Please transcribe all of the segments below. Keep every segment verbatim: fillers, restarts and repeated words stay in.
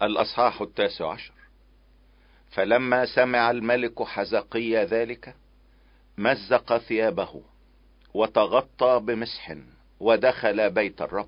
الأصحاح التاسع عشر. فلما سمع الملك حزقيا ذلك مزق ثيابه وتغطى بمسح ودخل بيت الرب،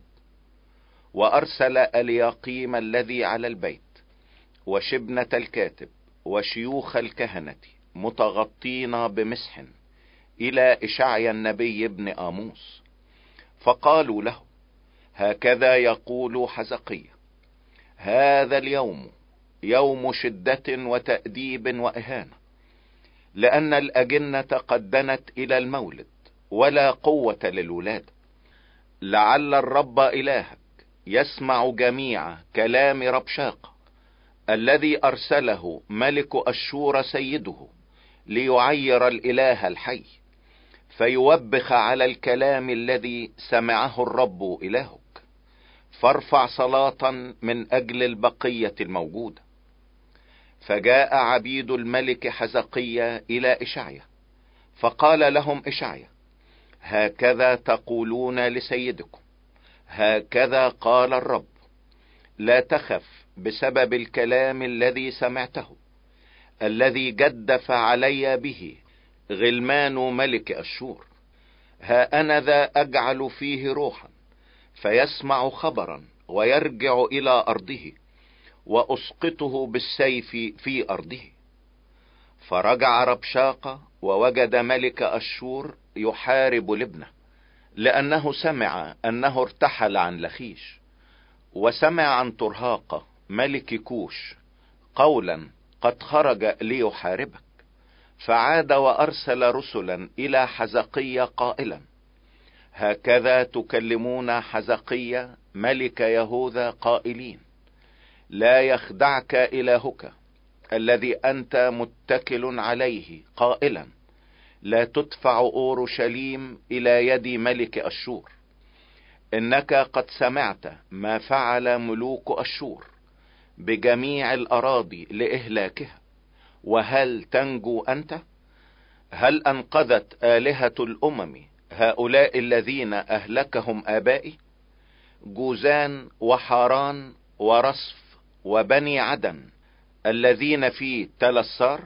وأرسل الياقيم الذي على البيت وشبنة الكاتب وشيوخ الكهنة متغطين بمسح إلى إشعيا النبي ابن آموس، فقالوا له: هكذا يقول حزقيا: هذا اليوم يوم شدة وتأديب وإهانة، لأن الأجنة قد دنت إلى المولد ولا قوة للولادة. لعل الرب إلهك يسمع جميع كلام ربشاقة الذي أرسله ملك أشور سيده ليعير الإله الحي، فيوبخ على الكلام الذي سمعه الرب إلهك. فارفع صلاة من أجل البقية الموجودة. فجاء عبيد الملك حزقيا إلى إشعيا فقال لهم إشعيا: هكذا تقولون لسيدكم: هكذا قال الرب، لا تخف بسبب الكلام الذي سمعته، الذي جدف علي به غلمان ملك أشور. ها أنا ذا أجعل فيه روحا فيسمع خبرا ويرجع إلى أرضه، وأسقطه بالسيف في أرضه. فرجع ربشاقة ووجد ملك أشور يحارب لبنى، لأنه سمع أنه ارتحل عن لخيش، وسمع عن طرهاقة ملك كوش قولا: قد خرج ليحاربك. فعاد وأرسل رسلا إلى حزقيا قائلا: هكذا تكلمون حزقيا ملك يهوذا قائلين: لا يخدعك إلهك الذي أنت متكل عليه، قائلا: لا تدفع أورشليم إلى يد ملك أشور. إنك قد سمعت ما فعل ملوك أشور بجميع الأراضي لإهلاكها، وهل تنجو أنت؟ هل أنقذت آلهة الأمم هؤلاء الذين أهلكهم آبائي؟ جوزان وحاران ورصف وبني عدن الذين في تلسار.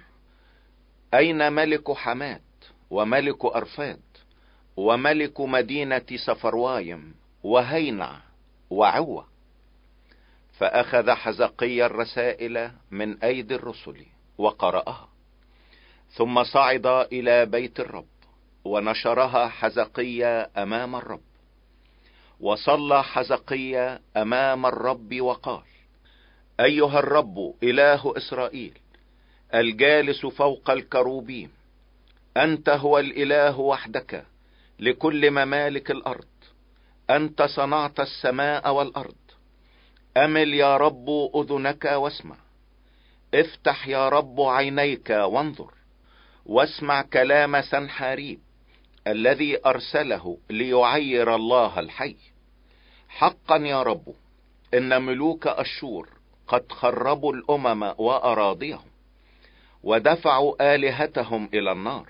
أين ملك حمات وملك أرفاد وملك مدينة سفروايم وهينع وعوة؟ فأخذ حزقيا الرسائل من أيدي الرسل وقرأها، ثم صعد إلى بيت الرب ونشرها حزقيا أمام الرب. وصلى حزقيا أمام الرب وقال: أيها الرب إله إسرائيل الجالس فوق الكروبيم، أنت هو الإله وحدك لكل ممالك الأرض. أنت صنعت السماء والأرض. أمل يا رب أذنك واسمع، افتح يا رب عينيك وانظر، واسمع كلام سنحاريب الذي أرسله ليعير الله الحي. حقا يا رب إن ملوك أشور قد خربوا الأمم وأراضيهم، ودفعوا آلهتهم إلى النار،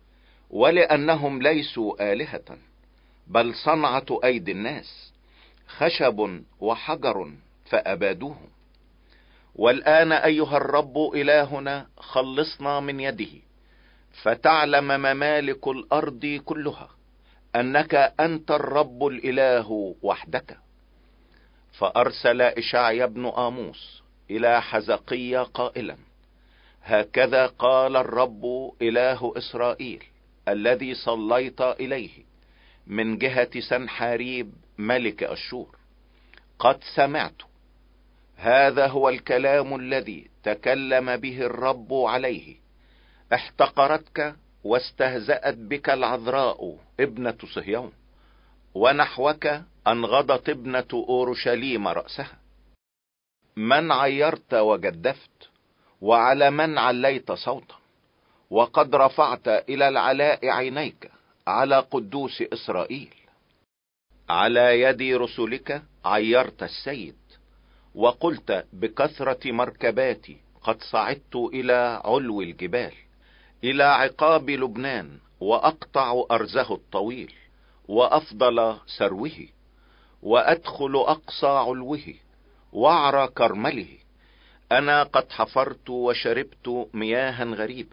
ولأنهم ليسوا آلهة بل صنعة أيدي الناس، خشب وحجر فأبادوهم. والآن أيها الرب إلهنا خلصنا من يده، فتعلم ممالك الأرض كلها أنك أنت الرب الإله وحدك. فأرسل إشعيا بن آموس إلى حزقيا قائلا: هكذا قال الرب إله إسرائيل الذي صليت إليه من جهة سنحاريب ملك أشور: قد سمعت. هذا هو الكلام الذي تكلم به الرب عليه. احتقرتك واستهزأت بك العذراء ابنة صهيون، ونحوك انغضت ابنة أورشليم رأسها. من عيرت وجدفت، وعلى من عليت صوتا، وقد رفعت إلى العلاء عينيك على قدوس إسرائيل. على يد رسلك عيرت السيد، وقلت بكثرة مركباتي قد صعدت إلى علو الجبال، إلى عقاب لبنان، وأقطع أرزه الطويل وأفضل سروه، وأدخل أقصى علوه وعرى كرمله، أنا قد حفرت وشربت مياها غريبة،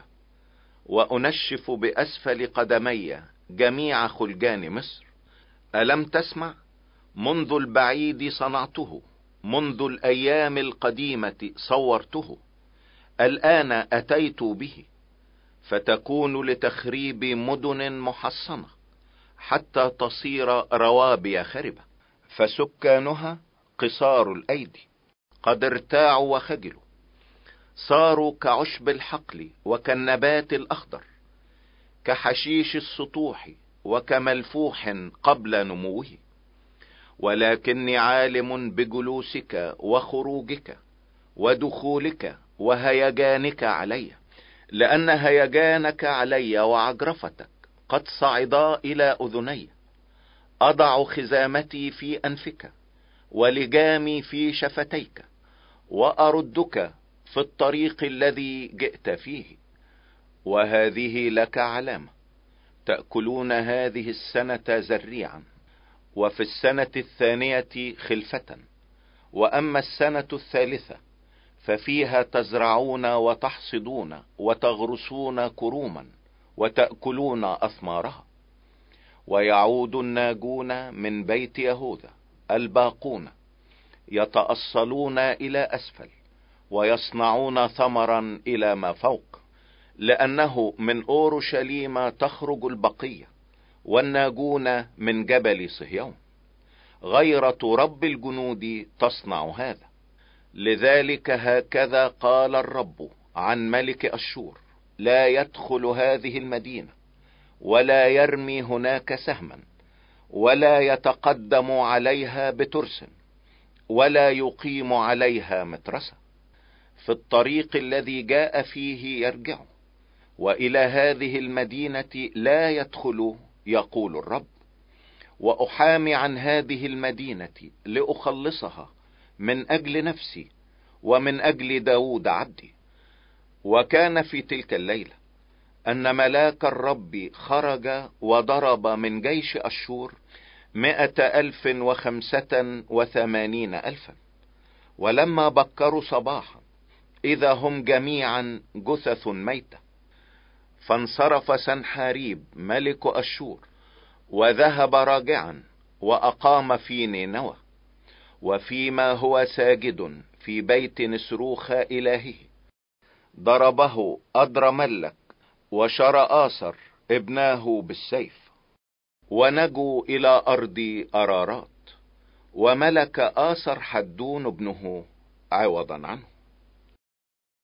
وأنشف بأسفل قدمي جميع خلجان مصر. ألم تسمع؟ منذ البعيد صنعته، منذ الأيام القديمة صورته، الآن أتيت به، فتكون لتخريب مدن محصنة حتى تصير روابي خربة. فسكانها قصار الأيدي، قد ارتاعوا وخجلوا، صاروا كعشب الحقل وكالنبات الأخضر، كحشيش السطوح وكملفوح قبل نموه. ولكني عالم بجلوسك وخروجك ودخولك وهيجانك علي، لأن هيجانك علي وعجرفتك قد صعدا إلى أذني. أضع خزامتي في أنفك ولجامي في شفتيك، وأردك في الطريق الذي جئت فيه. وهذه لك علامة: تأكلون هذه السنة زريعا، وفي السنة الثانية خلفة، وأما السنة الثالثة ففيها تزرعون وتحصدون وتغرسون كروما وتأكلون أثمارها. ويعود الناجون من بيت يهوذا الباقون يتأصلون إلى أسفل، ويصنعون ثمرا إلى ما فوق، لأنه من أورشليم تخرج البقية، والناجون من جبل صهيون. غيرة رب الجنود تصنع هذا. لذلك هكذا قال الرب عن ملك أشور: لا يدخل هذه المدينة، ولا يرمي هناك سهما، ولا يتقدم عليها بترس، ولا يقيم عليها مترسة. في الطريق الذي جاء فيه يرجع، وإلى هذه المدينة لا يدخل، يقول الرب. وأحامي عن هذه المدينة لأخلصها من أجل نفسي ومن أجل داود عبدي. وكان في تلك الليلة أن ملاك الرب خرج وضرب من جيش أشور مئة ألف وخمسة وثمانين ألفا. ولما بكروا صباحا إذا هم جميعا جثث ميتة. فانصرف سنحاريب ملك أشور وذهب راجعا، وأقام في نينوى، وفيما هو ساجد في بيت نسروخ إلهه ضربه أدرملك وشرآسر ابناه بالسيف، ونجوا إلى أرض أرارات، وملك آسر حدون ابنه عوضا عنه.